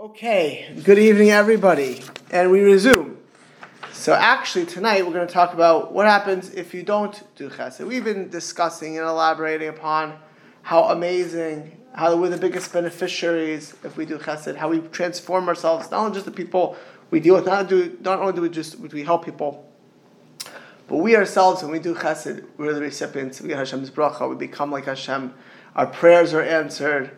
Okay, good evening everybody, and we resume. So actually tonight we're going to talk about what happens if you don't do chesed. We've been discussing and elaborating upon how amazing, how we're the biggest beneficiaries if we do chesed, how we transform ourselves, not only just the people we deal with, not only do we help people, but we ourselves, when we do chesed, we're the recipients, we get Hashem's bracha, we become like Hashem, our prayers are answered,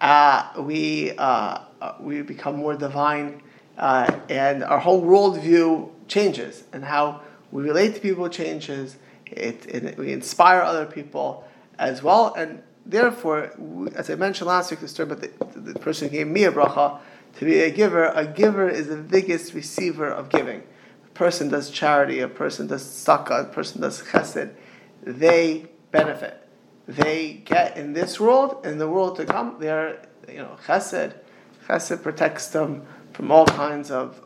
we become more divine, and our whole worldview changes, and how we relate to people changes. We inspire other people as well, and therefore, as I mentioned last week, the story about the person who gave me a bracha, to be a giver is the biggest receiver of giving. A person does charity, a person does tzedakah, a person does chesed, they benefit. They get in this world, in the world to come, they are, chesed. Chesed protects them from all kinds of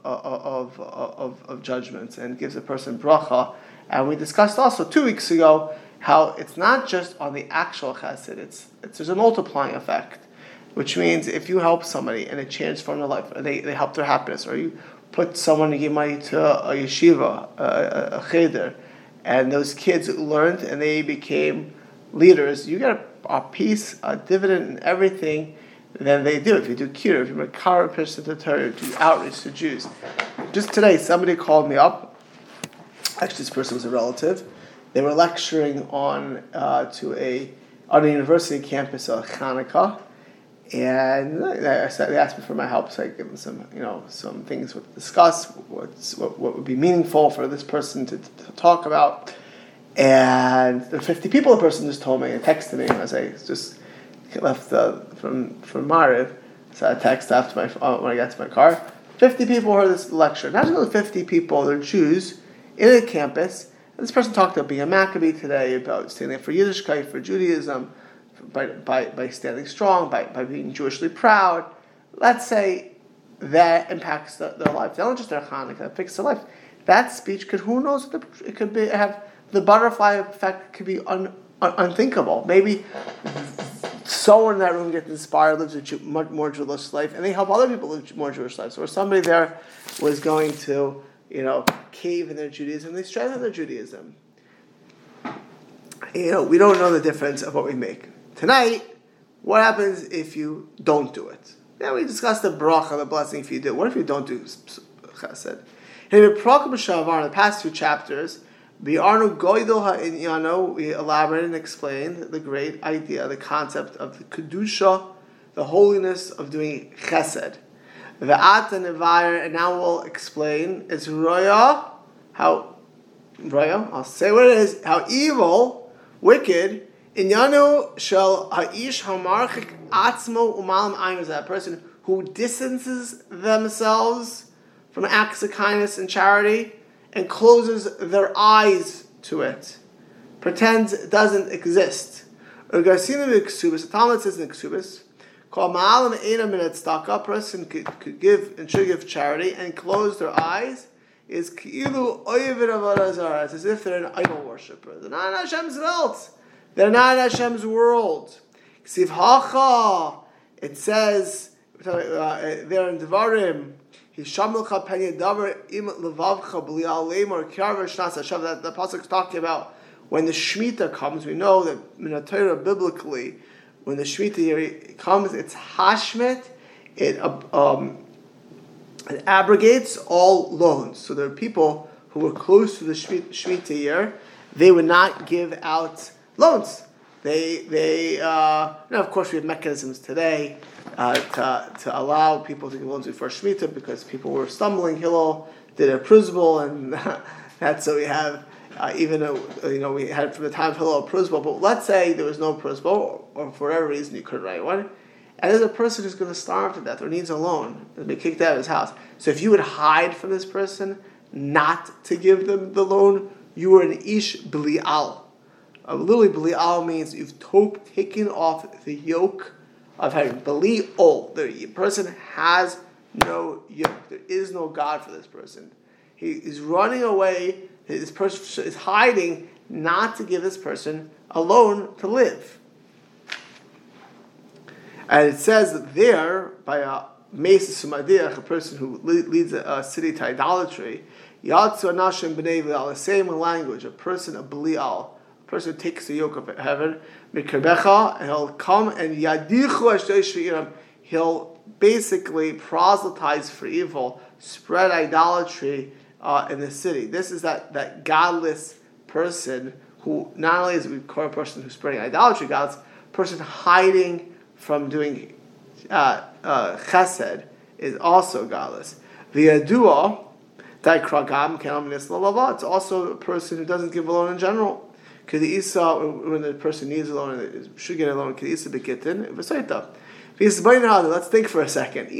judgments and gives a person bracha. And we discussed also 2 weeks ago how it's not just on the actual chesed, there's a multiplying effect, which means if you help somebody and it transforms their life, or they help their happiness, or you put someone to give money to a yeshiva, a cheder, and those kids learned and they became leaders, you get a piece, a dividend, and everything. Then they do. If you do kiruv, if you're a Kara person to Torah, do outreach to Jews. Just today, somebody called me up. Actually, this person was a relative. They were lecturing on a university campus of Hanukkah, and they asked me for my help. So I gave them some things to discuss. What would be meaningful for this person to talk about. And there were 50 people. The person just told me and texted me as I just left from Mariv, so I texted after when I got to my car. 50 people heard this lecture. Not only 50 people, they're Jews in a campus. And this person talked about being a Maccabee today, about standing up for Yiddishkeit, for Judaism, by standing strong, by being Jewishly proud. Let's say that impacts their life. Not just their Hanukkah, it affects their life. That speech could, who knows, it could be have the butterfly effect could be unthinkable. Maybe someone in that room gets inspired, lives a much more Jewish life, and they help other people live more Jewish lives. Or somebody there was going to, cave in their Judaism, they strengthen their Judaism. We don't know the difference of what we make. Tonight, what happens if you don't do it? Yeah, we discussed the bracha, the blessing if you do. What if you don't do chesed? In the past 2 chapters, we elaborated and explained the great idea, the concept of the kedusha, the holiness of doing chesed. The at and nevayir, and now we'll explain is roya. I'll say what it is. How evil, wicked, inyanu shel ha'ish hamarchik atzmo umalam ayin, is that person who distances themselves from acts of kindness and charity and closes their eyes to it, pretends it doesn't exist. The Talmud says in Ksubis, a person could give and should give charity and close their eyes, is it's as if they're an idol worshiper. They're not in Hashem's Welt. They're not in Hashem's world. It says there in Devarim, the pasuk is talking about when the Shemitah comes. We know that in the Torah biblically, when the Shemitah comes, it's hashmet. It abrogates all loans. So there are people who were close to the Shemitah year. They would not give out loans. Of course, we have mechanisms today to allow people to give loans before Shemitah because people were stumbling. Hillel did a pruzbul, and that's so we have even though we had from the time of Hillel a pruzbul. But let's say there was no pruzbul, or for whatever reason you couldn't write one, and there's a person who's going to starve to death or needs a loan and be kicked out of his house. So if you would hide from this person, not to give them the loan, you were an ish b'li'al. Literally, b'li'al means you've taken off the yoke of having b'li'ol. The person has no yoke. There is no God for this person. He is running away. This person is hiding not to give this person a loan to live. And it says that there, by Mesis Sumadiach, a person who leads a city to idolatry, Yatsu Anashim B'nei B'lial, the same language, a person of Belial, a person who takes the yoke of heaven, Mikerbecha, and he'll come and Yadichu Ashdei Shvi'iram, he'll basically proselytize for evil, spread idolatry in the city. This is that godless person who not only is we call a person who's spreading idolatry, godless person hiding from doing chesed is also godless. V'yadua kragam it's also a person who doesn't give a loan in general. When the person needs a loan and should get a loan, let's think for a second.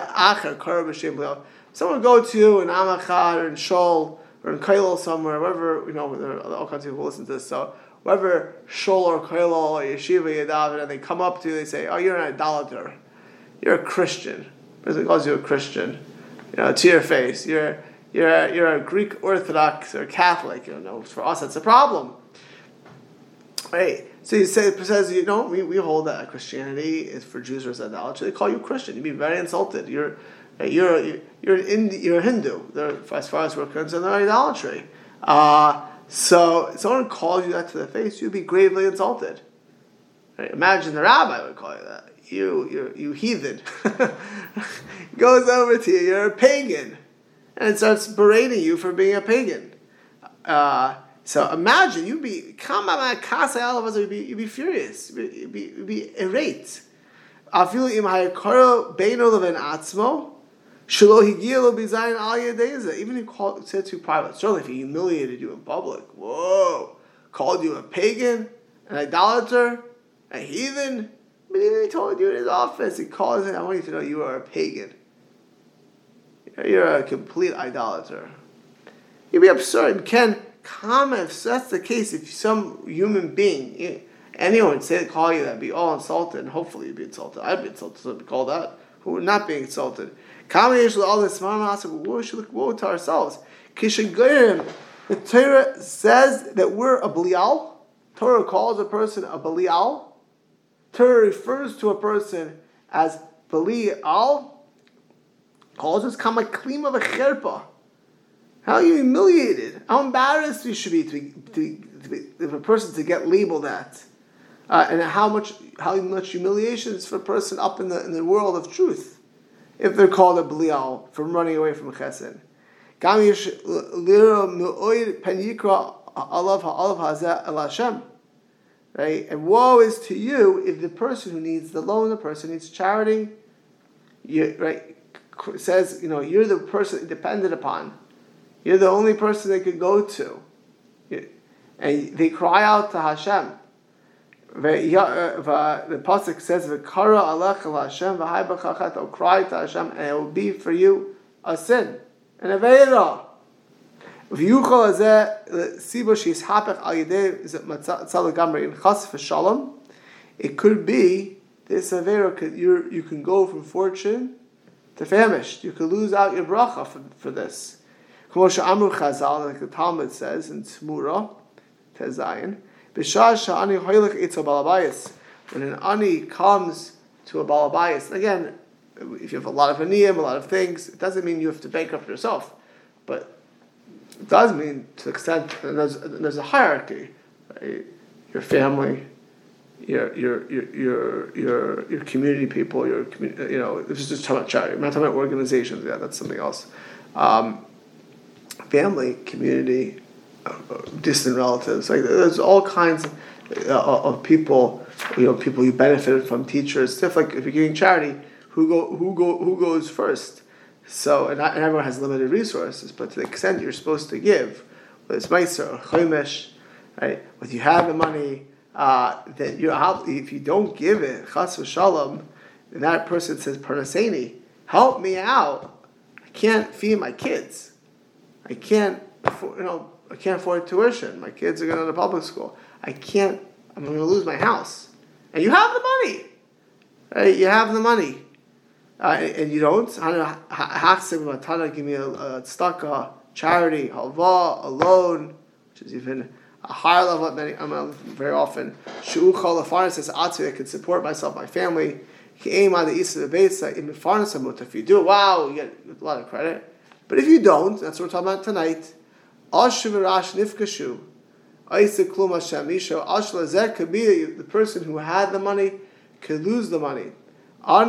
Someone would go to you in Amachar or in Shol or in Kailal somewhere, wherever, there are all kinds of people who listen to this, so wherever Shol or Kailal or Yeshiva Yadav, and they come up to you, they say, oh, you're an idolater. You're a Christian. The person calls you a Christian. To your face. You're a Greek Orthodox or Catholic. For us that's a problem. Right? So he says, we hold that Christianity is for Jews or idolatry. They call you Christian. You'd be very insulted. You're a Hindu. As far as we're concerned, they're idolatry. So if someone calls you that to the face, you'd be gravely insulted. Right? Imagine the rabbi would call you that. You heathen. Goes over to you, you're a pagan. And starts berating you for being a pagan. So imagine, you'd be furious. You'd be irate. Even if he said to you private, certainly if he humiliated you in public, whoa, called you a pagan, an idolater, a heathen, but even he told you in his office, he calls it, I want you to know you are a pagan. You're a complete idolater. You'd be absurd. You can't comment. If that's the case, if some human being, anyone would call you that, be all insulted, and hopefully you'd be insulted. I'd be insulted, so I'd be called that. Who are not being insulted. All this, woe to ourselves. The Torah says that we're a Belial. Torah calls a person a Belial. Torah refers to a person as Belial. Calls us kama klima v'cherpa. How are you humiliated? How embarrassed we should be if a person to get labeled that, and how much humiliation is for a person up in the world of truth if they're called a Belial from running away from Chesed. Right? And woe is to you if the person who needs the loan, the person who needs charity, says, you're the person dependent upon. You're the only person they could go to. And they cry out to Hashem. The pasuk says, "V'kara alecha Hashem v'hai b'chachat." They'll cry to Hashem, and it will be for you a sin, an aveira. V'yuchal hazeh sibo sheishapech al yedei tzal gamri in chas v'shalom. It could be this aveira. You can go from fortune to famished. You could lose out your bracha for this. Like the Talmud says in Tzmura, Tezayin, when an ani comes to a balabayas, again, if you have a lot of aniyim, a lot of things, it doesn't mean you have to bankrupt yourself, but it does mean to the extent, and there's a hierarchy, right? Your family, your community people, this is just talking about charity. I'm not talking about organizations. Yeah, that's something else. Family, community, distant relatives. Like there's all kinds of people. People you benefited from, teachers, stuff like if you're giving charity, who goes first? So and everyone has limited resources, but to the extent you're supposed to give, whether it's meiser or chomesh, right? If you have the money, then if you don't give it, chas v'shalom, then that person says, "Parnaseni, help me out. I can't feed my kids. I can't afford tuition. My kids are going to public school. I'm going to lose my house." And you have the money. Right? You have the money. And you don't. Give me a tzedakah, charity, halva, a loan, which is even a higher level at very often. Shu'uchal afaris says, I can support myself, my family. If you do it, wow, you get a lot of credit. But if you don't, that's what we're talking about tonight. Could be the person who had the money could lose the money. And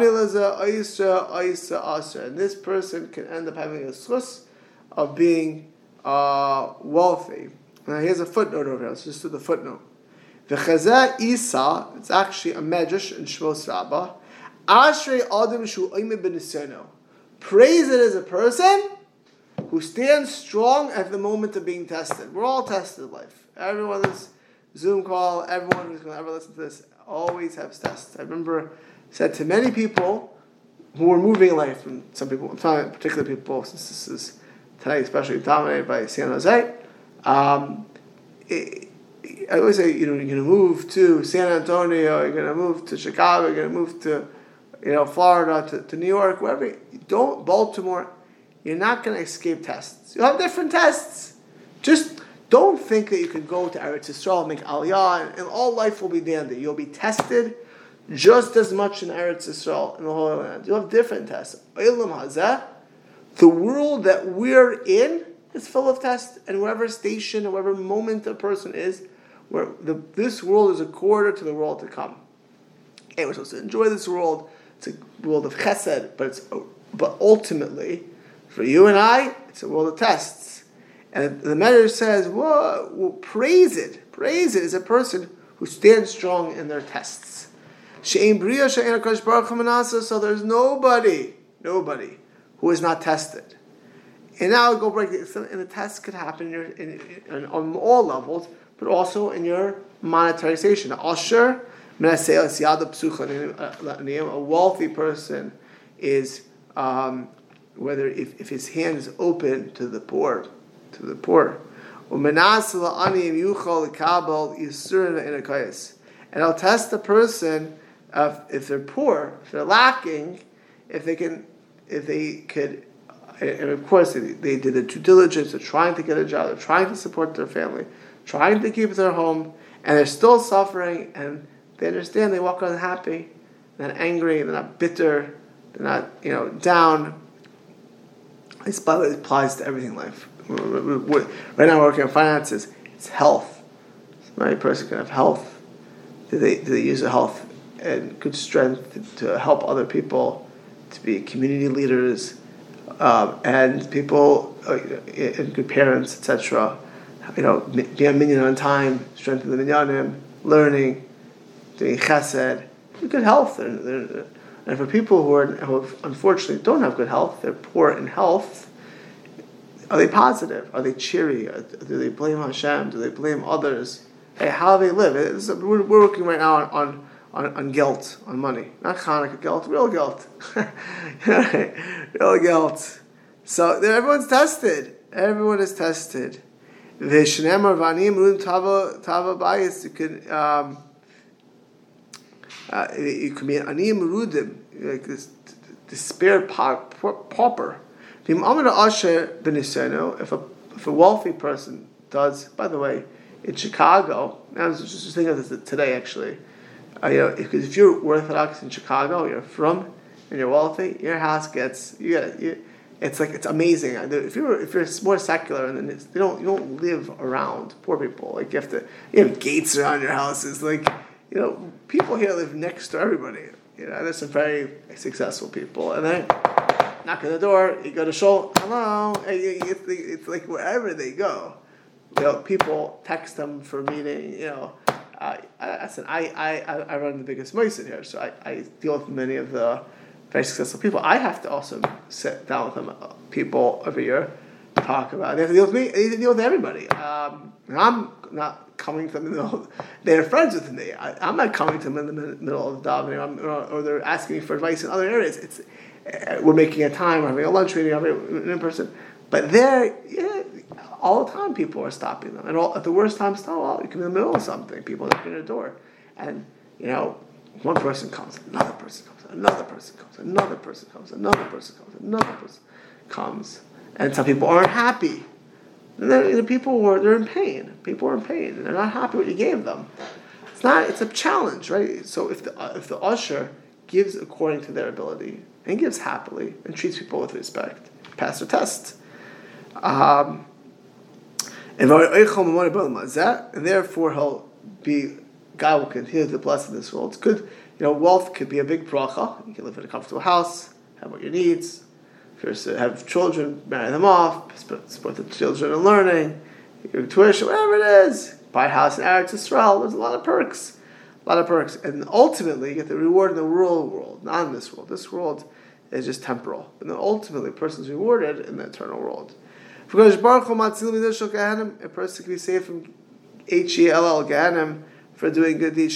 this person can end up having a schus of being wealthy. Now here's a footnote over here. Let's just do the footnote. V'chazeh Isa, it's actually a medrash in Shmos Rabbah. Ashrei Adam Shu Oimid B'Nisyano. Praise it as a person who stands strong at the moment of being tested. We're all tested in life. Everyone this Zoom call, everyone who's going to ever listen to this, always has tests. I remember said to many people who were moving in life, and some people, I'm talking about particular people, since this is today especially dominated by San Jose. I always say, you're going to move to San Antonio, you're going to move to Chicago, you're going to move to, Florida, to New York, wherever. Don't Baltimore. You're not going to escape tests. You'll have different tests. Just don't think that you can go to Eretz Yisrael, make Aliyah, and all life will be dandy. You'll be tested just as much in Eretz Yisrael, in the Holy Land. You'll have different tests. The world that we're in is full of tests, and whatever station, or whatever moment a person is, this world is a quarter to the world to come. And we're supposed to enjoy this world. It's a world of chesed, but ultimately, for you and I, it's a world of tests. And the Medrash says, whoa, praise it. Praise it as a person who stands strong in their tests. So there's nobody who is not tested. And now I'll go break it. And the test could happen on all levels, but also in your monetarization. A wealthy person is whether if his hand is open to the poor. And I'll test the person if they're poor, if they're lacking, if they could, and of course they did the due diligence, they're trying to get a job, they're trying to support their family, trying to keep their home, and they're still suffering, and they understand, they walk around happy, they're not angry, they're not bitter, they're not down. This, by the way, applies to everything in life. Right now we're working on finances. It's health. Every person can have health. Do they use the health and good strength to help other people, to be community leaders, and people, and good parents, etc. Be a minyan on time, strengthen the minyanim, learning, doing chesed, good health. And for people who unfortunately don't have good health, they're poor in health, are they positive? Are they cheery? Do they blame Hashem? Do they blame others? Hey, how do they live? We're working right now on guilt, on money. Not Hanukkah guilt, real guilt. Real guilt. So everyone's tested. Everyone is tested. V'shneimar v'aniyim merudim tava bayis. You can be an aniyim merudim, like this despair pauper. If a wealthy person does, by the way, in Chicago, I was just thinking of this today actually, because if you're Orthodox in Chicago, you're from, and you're wealthy, your house gets, it's amazing. If you're more secular, and then you don't live around poor people, like you have gates around your houses, like, people here live next to everybody. There's some very successful people, and then knock on the door, you go to shul, hello, it's like wherever they go, people text them for a meeting, I run the biggest moisin here, so I deal with many of the very successful people. I have to also sit down with them, people every year, talk about it. They have to deal with me, they have to deal with everybody. I'm not coming to them in the middle, they're friends with me. I'm not coming to them in the middle of the davening, or they're asking me for advice in other areas. We're making a time, we're having a lunch meeting, in person. But there, all the time people are stopping them. And at the worst time, you can be in the middle of something, people knocking on the door. And, one person comes, another person comes, another person comes, another person comes, another person comes, another person comes. And some people aren't happy. And then they're in pain. People are in pain, and they're not happy with what you gave them. It's a challenge, right? So if the usher gives according to their ability, and gives happily, and treats people with respect. Pass their test. And therefore God will continue to bless in this world. It's good, wealth could be a big bracha. You can live in a comfortable house, have what your needs. If you're to have children, marry them off, support the children in learning, your tuition, whatever it is. Buy a house in Eretz Yisrael. There's a lot of perks. And ultimately, you get the reward in the real world, not in this world. This world is just temporal. And then ultimately, a person is rewarded in the eternal world. Because Baruch Hu Matzil Midashel Gehenim, a person can be saved from Hell Gehenim for doing good deeds.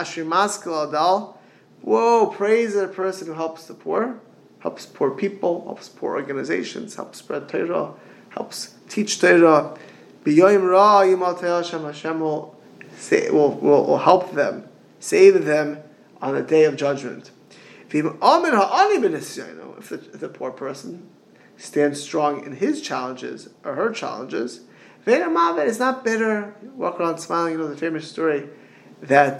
Whoa, praise a person who helps the poor, helps poor people, helps poor organizations, helps spread Torah, helps teach Torah. Hashem will help them, save them on the day of judgment. If the poor person stands strong in his challenges or her challenges, it's not bitter. Walk around smiling. The famous story that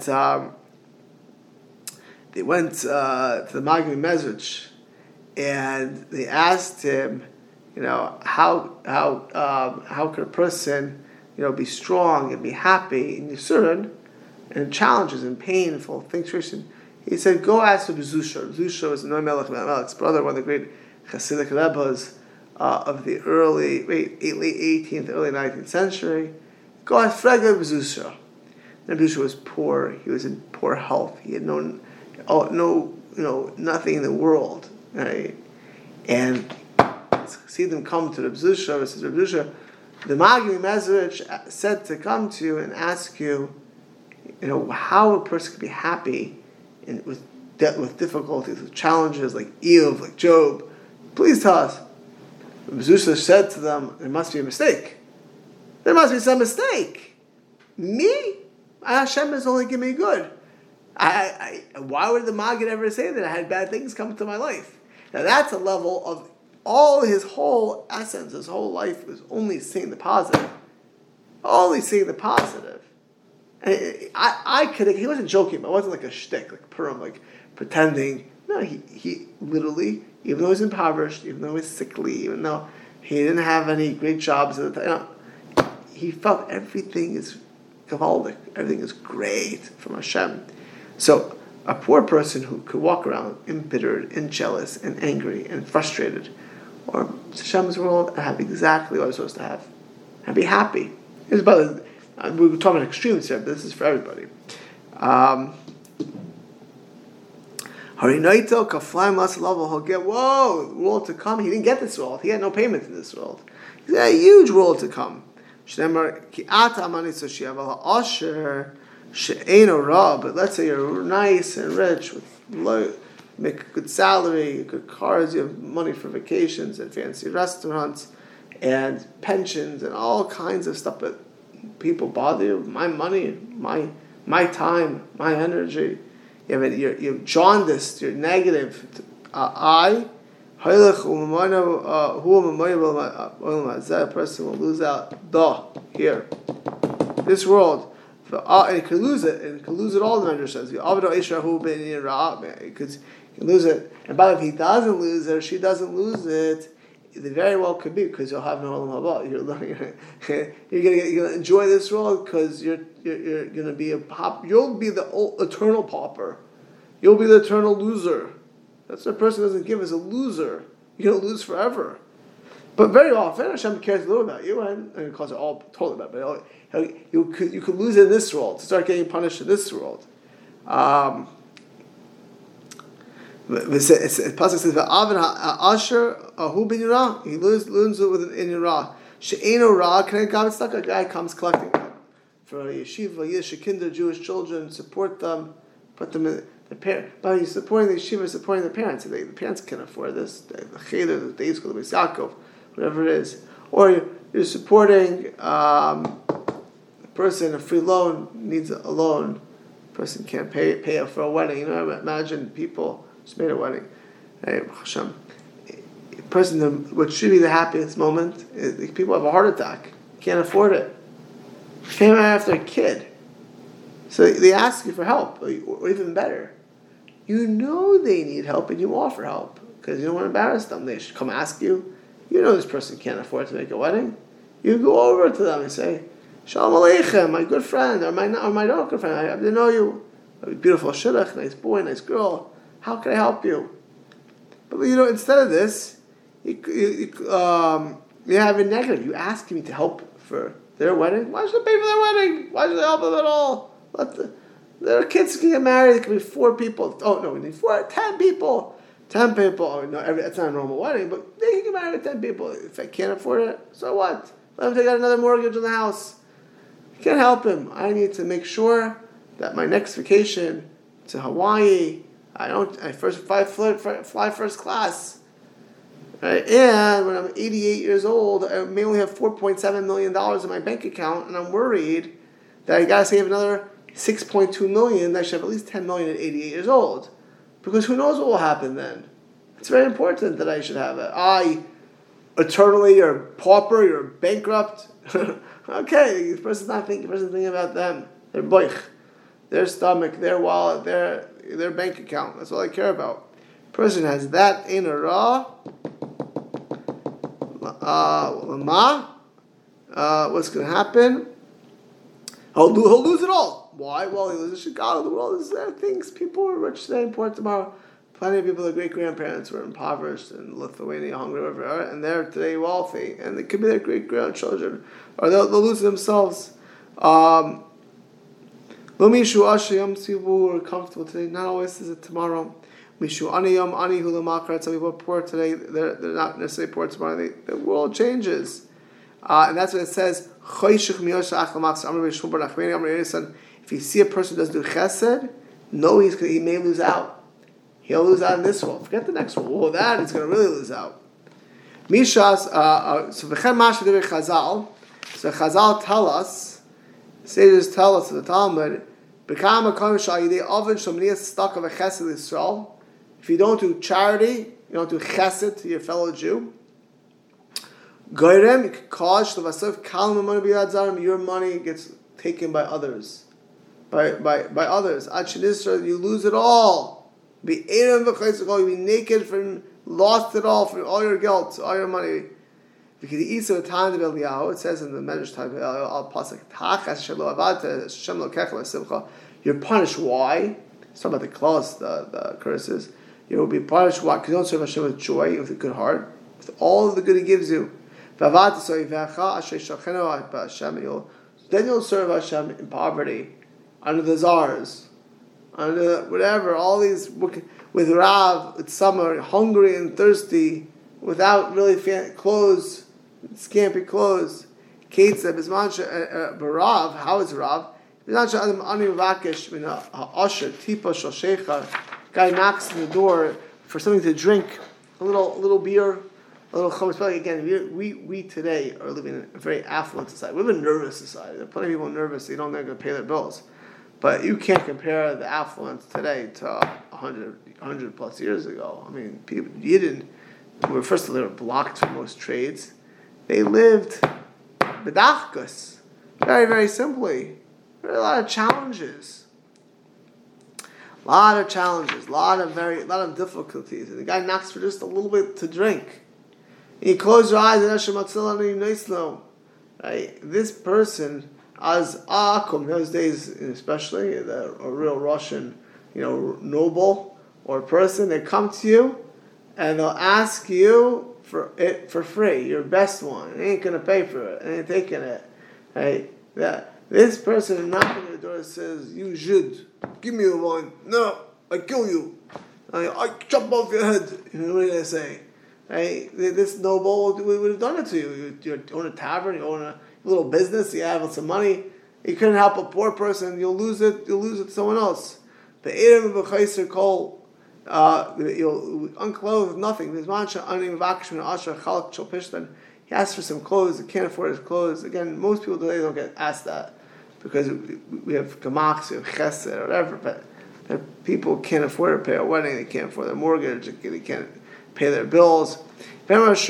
they went to the Magmi Mezrich and they asked him, how could a person, be strong and be happy in Yisurin and challenges and painful things. He said, go ask for Zusha. Zusha was Noam Melech's brother, one of the great Hasidic Rebbes of the late 18th, early 19th century. Go ask Frega Zusha. Zusha was poor. He was in poor health. He had nothing in the world, right? And see them come to Reb Zusha. Says Reb Zusha, the Magmi Mezrich said to come to you and ask you, how a person could be happy with difficulties, with challenges like Eov, like Job. Please tell us. Reb Zusha said to them, there must be a mistake. There must be some mistake. Me? Hashem has only given me good. Why would the Maggid ever say that I had bad things come to my life? Now that's a level of all his whole essence, his whole life was only seeing the positive. Only seeing the positive. And he wasn't joking, but it wasn't like a shtick, like Purim, like pretending. No, he literally, even though he was impoverished, even though he was sickly, even though he didn't have any great jobs at the time, he felt everything is gavaldic, everything is great from Hashem. So a poor person who could walk around embittered and jealous and angry and frustrated, or Hashem's world, and have exactly what I'm supposed to have, and be happy. We're talking about extremes here, but this is for everybody. Harinaito kaflaim lasalav, he'll get world to come. He didn't get this world. He had no payment in this world. He had a huge world to come. Shnemar ki ata amani soshiav asher she'eno ra. But let's say you're nice and rich with make a good salary, good cars, you have money for vacations and fancy restaurants and pensions and all kinds of stuff, but people bother you. My money, my time, my energy. You're jaundiced, you're negative. A person will lose out here. This world. And he could lose it, and he could lose it all, the Medrash says. He could lose it. And by the way, if he doesn't lose it, or she doesn't lose it, it very well could be because you'll have no Olam Haba. You're going to enjoy this world because you're going to be you'll be the eternal pauper. You'll be the eternal loser. That's what a person doesn't give as a loser. You're going to lose forever. But very often, Hashem cares a little about you, and it calls it all totally bad. But you could lose it in this world, start getting punished in this world. The pasuk says, "V'avin asher ahu bin yirah." He learns it with in yirah. She'eno ra kanei gam tzedakah. A guy comes collecting for a yeshiva, Yiddish kinder, Jewish children, support them, put them in the parent. But he's supporting the yeshiva, supporting the parents. The parents can afford this. The cheder, the day school, the Beis Yaakov, whatever it is. Or you're supporting a person, a free loan, needs a loan. A person can't pay up for a wedding. Imagine people just made a wedding. Hey, Hashem. A person, what should be the happiest moment, is people have a heart attack. Can't afford it. Came after a kid. So they ask you for help, or even better. you know they need help and you offer help because you don't want to embarrass them. They should come ask you. You know this person can't afford to make a wedding. You go over to them and say, Shalom Aleichem, my good friend, or my not good friend, I didn't know you. A beautiful shidduch, nice boy, nice girl. How can I help you? But instead of this, you have a negative. You ask me to help for their wedding. Why should I pay for their wedding? Why should I help them at all? Their kids can get married. It can be 4 people. Oh no, we need 10 people. 10 people. Oh no, it's not a normal wedding, but they can get married with 10 people. If I can't afford it, so what? Let him take out another mortgage on the house. I can't help him. I need to make sure that my next vacation to Hawaii, I fly first class. Right? And when I'm 88 years old, I may only have $4.7 million in my bank account, and I'm worried that I got to save another $6.2 million. That I should have at least $10 million at 88 years old, because who knows what will happen then? It's very important that I should have it. Eternally, you're pauper, you're bankrupt. Okay, the person's not thinking. The person's thinking about them. Their boich, their stomach, their wallet, their bank account. That's all I care about. Person has that in a raw. What's going to happen? He'll lose it all. Why? Well, he loses Chicago. The world is there. Things people are rich today and poor tomorrow. Plenty of people, their great grandparents were impoverished in Lithuania, Hungary, wherever, and they're today wealthy, and it could be their great grandchildren, or they'll lose themselves. People who are comfortable today, not always is it tomorrow. Mishu aniyam ani hulamakar. Some people are poor today; they're not necessarily poor tomorrow. The world changes, and that's what it says. If you see a person who does do chesed, know he may lose out. He'll lose out in this world. Forget the next world. Well, that he's going to really lose out. Mishas. So Chazal tell us, sages tell us in the Talmud, if you don't do charity, you don't do chesed to your fellow Jew, you can cause your money gets taken by others. By others. You lose it all. You'll be naked lost it all, for all your guilt, all your money. Because the Isa of time of Eliyahu, it says in the Medrash time of Al Pasuk, you're punished. Why? It's talking about the clause, the curses. You will be punished. Why? Because you don't serve Hashem with joy, with a good heart, with all of the good He gives you. Then you'll serve Hashem in poverty, under the czars, under whatever, all these, with Rav, with summer, hungry and thirsty, without really clothes, scampy clothes. Kate said, Barav, how is Rav? Guy knocks on the door for something to drink, a little beer, a little chametz. Again, we today are living in a very affluent society. We live in a nervous society. There are plenty of people nervous, they don't know they're going to pay their bills. But you can't compare the affluence today to 100 plus years ago. I mean, people, first of all, they were blocked from most trades. They lived bedachkus, very, very simply. There are a lot of challenges. A lot of difficulties. And the guy knocks for just a little bit to drink. And you close your eyes and Hashem Matzilanu Yisno. Right? This person, as Akum, those days especially, a real Russian, noble or person, they come to you and they'll ask you for it for free, your best one. They ain't gonna pay for it, they ain't taking it. Right? This person knocking at the door says, "You should give me the wine." No, I kill you. I chop off your head. What do they say? Right? This noble would have done it to you. You own a tavern, you own a little business, you have some money. You couldn't help a poor person. You'll lose it to someone else. The Erev b'chayser kol, you'll unclothe nothing. He asks for some clothes. He can't afford his clothes. Again, most people today don't get asked that because we have gamachs, we have chesed, or whatever. But people can't afford to pay a wedding. They can't afford their mortgage. They can't pay their bills. This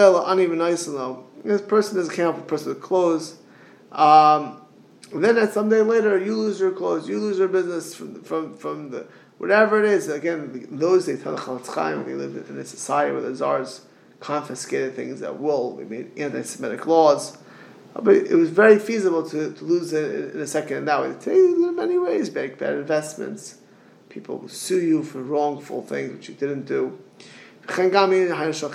person doesn't help a person with clothes. Then someday later, you lose your clothes, you lose your business from whatever it is. Again, in those days, Chafetz Chaim, they lived in a society where the czars confiscated things at will. They made anti-Semitic laws. But it was very feasible to lose it in a second. And that way, today, there are many ways. Make bad investments. People will sue you for wrongful things which you didn't do. You don't want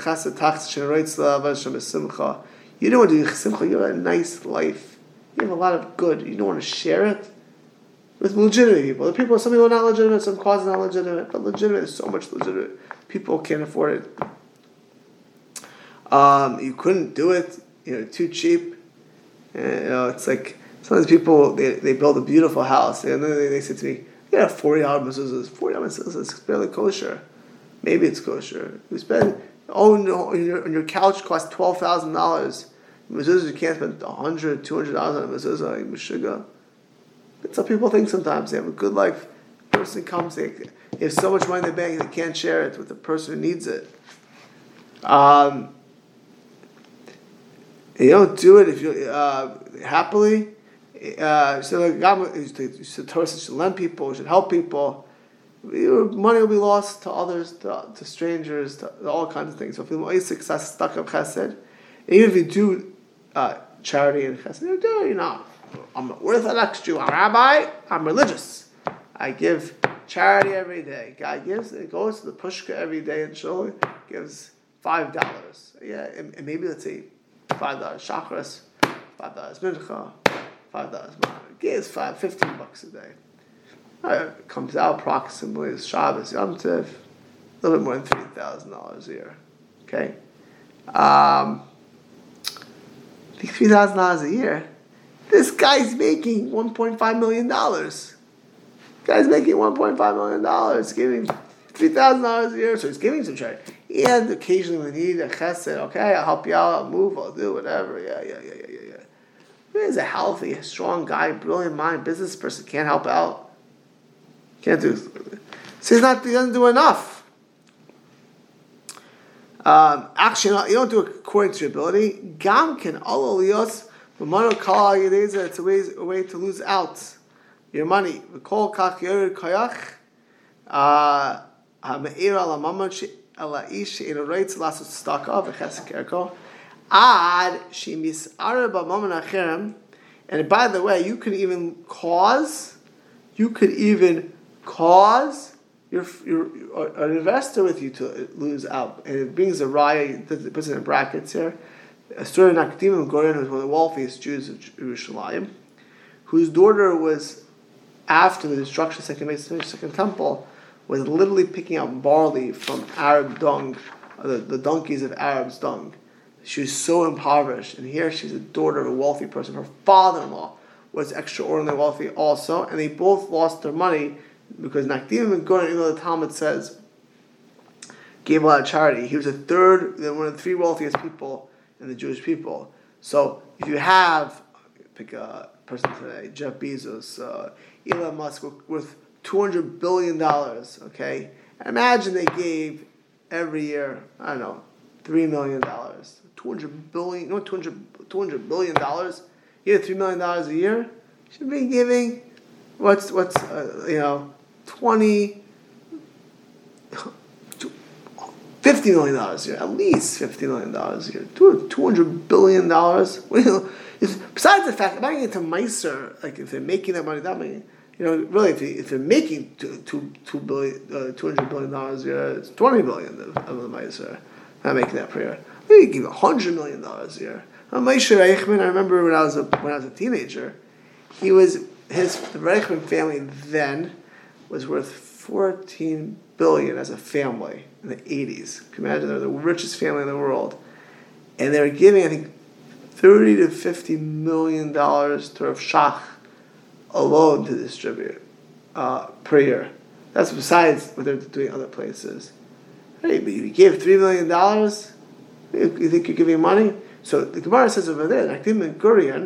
to do simcha. You have a nice life. You have a lot of good. You don't want to share it with legitimate people. Some people are not legitimate. Some causes are not legitimate. But legitimate is so much legitimate. People can't afford it. You couldn't do it. Too cheap. It's like sometimes people they build a beautiful house and then they say to me, "Yeah, $40 mezuzahs. $40 mezuzahs. It's barely kosher. Maybe it's kosher. You spend your couch costs $12,000. Mezuzahs you can't spend $100, $200 on a mezuzah. Meshuggah. That's how people think sometimes. They have a good life. The person comes, they have so much money in the bank they can't share it with the person who needs it. You don't do it if you happily. So God, the Torah says you should lend people, you should help people. Your money will be lost to others, to strangers, to all kinds of things. So if you're success stuck up chesed, and even if you do charity and chesed, I'm an Orthodox Jew, I'm a rabbi, I'm religious. I give charity every day. God gives, it goes to the pushka every day and Shul gives $5. Yeah, and maybe let's say $5 chakras, $5 mincha, $5 gives $15 a day. It comes out approximately as Shabbos Yom Tov, a little bit more than $3,000 a year. Okay, $3,000 a year. This guy's making $1.5 million. Guy's making $1.5 million, giving $3,000 a year, so he's giving some charity. And occasionally we need a chesed. Okay, I'll help you out. I'll move. I'll do whatever. Yeah. He's a healthy, strong guy, brilliant mind, business person. Can't help out. Can't do. So he doesn't do enough. Actually, you don't do it according to your ability. Gam can all aliyos. It's a way to lose out your money. And by the way, you could even cause your an investor with you to lose out. And it brings a raya, it puts it in brackets here. A story of Nakdim Ben Gurion, who was one of the wealthiest Jews of Yerushalayim, whose daughter was, after the destruction of the Second Temple, was literally picking out barley from Arab dung, the donkeys of Arabs' dung. She was so impoverished, and here she's a daughter of a wealthy person. Her father-in-law was extraordinarily wealthy also, and they both lost their money because Nakdim Ben Gurion, even though the Talmud says, gave a lot of charity. He was one of the three wealthiest people in the Jewish people. So if you have, pick a person today, Jeff Bezos, Elon Musk, worth $200 billion, okay? Imagine they gave every year, I don't know, $3 million. $200 billion, $200 billion? You get $3 million a year? You should be giving, $50 million a year, at least $50 million a year. $200 billion. Besides the fact, I'm not getting to Meiser, like if they're making that money, really, if they're making $200 billion a year, it's $20 billion of the Meiser. Not making that per year. Maybe give $100 million a year. Moshe Reichman, I remember when I was a teenager, the Reichman family then was worth $14 billion as a family in the 80s. Can you imagine? They're the richest family in the world. And they were giving, I think, $30 to $50 million to Rav Shach alone to distribute per year. That's besides what they're doing other places. Hey, but you gave $3 million, you think you're giving money? So the Gemara says over there, Nakdim Ben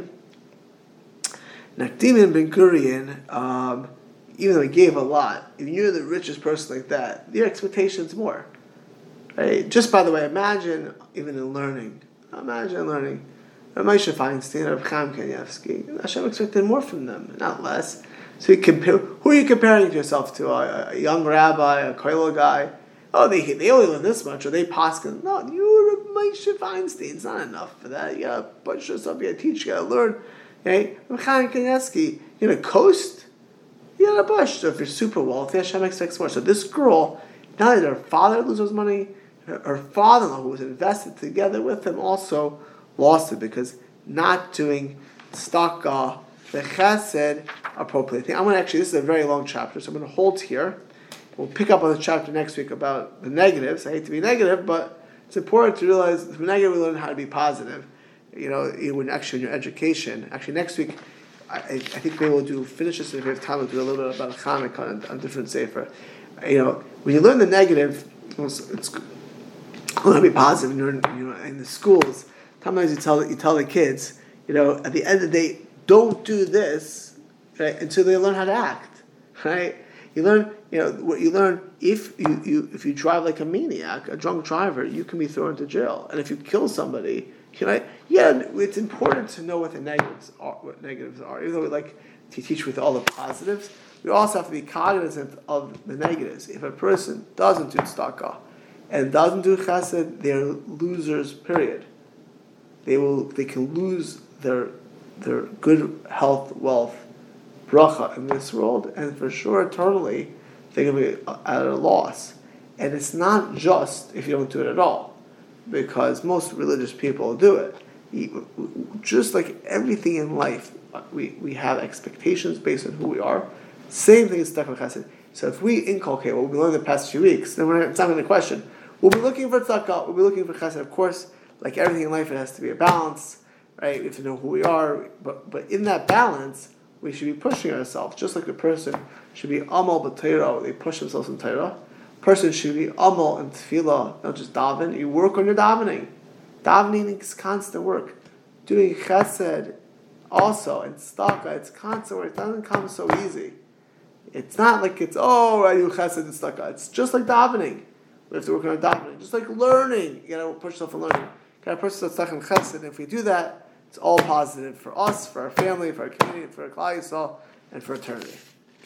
Gurion, even though he gave a lot, if you're the richest person like that, your expectation's more. Right? Just by the way, imagine learning. Moshe Feinstein or Chaim Kanievsky, Hashem expected more from them, not less. So who are you comparing yourself to? A young rabbi, a kollel guy? Oh, they only learn this much, or they paskin. No, you're Moshe Feinstein. It's not enough for that. You gotta push yourself. You gotta teach. You gotta learn. Okay, Chaim Kanievsky, you're gonna coast. You gotta push. So if you're super wealthy, Hashem expects more. So this girl, not only did her father lose his money, her father-in-law, who was invested together with him, also lost it because not doing tzedakah, the chesed appropriately. I'm going to actually, this is a very long chapter, so I'm going to hold here. We'll pick up on the chapter next week about the negatives. I hate to be negative, but it's important to realize from negative we learn how to be positive. When actually in your education. Actually, next week, I think maybe we'll finish this if we have time. We'll do a little bit about Chanukah on a different sefer. When you learn the negative, it's learn how to be positive. In the schools, sometimes you tell the kids, at the end of the day, don't do this, right, until they learn how to act, right? You learn, what you learn. If you drive like a maniac, a drunk driver, you can be thrown into jail. And if you kill somebody, it's important to know what the negatives are. Even though we like to teach with all the positives, we also have to be cognizant of the negatives. If a person doesn't do tzedakah and doesn't do chesed, they're losers. Period. They can lose their good health, wealth, bracha in this world, and for sure eternally they're going to be at a loss. And it's not just if you don't do it at all, because most religious people do it. Just like everything in life, we have expectations based on who we are. Same thing is tzedakah chesed. So if we inculcate what we've learned the past few weeks, then it's not going to question. We'll be looking for tzedakah, we'll be looking for chesed. Of course, like everything in life, it has to be a balance. Right, we have to know who we are, but in that balance, we should be pushing ourselves. Just like a person should be amal b'Torah, they push themselves in Torah. A person should be amal in tefillah, not just daven. You work on your davening. Davening is constant work. Doing chesed also and tzedakah, it's constant work. It doesn't come so easy. It's not like I do chesed and tzedakah. It's just like davening. We have to work on our davening. Just like learning, you gotta push yourself in learning. Got a person that's tzedakah and chesed, and if we do that, it's all positive for us, for our family, for our community, for our Klal Yisrael, and for eternity.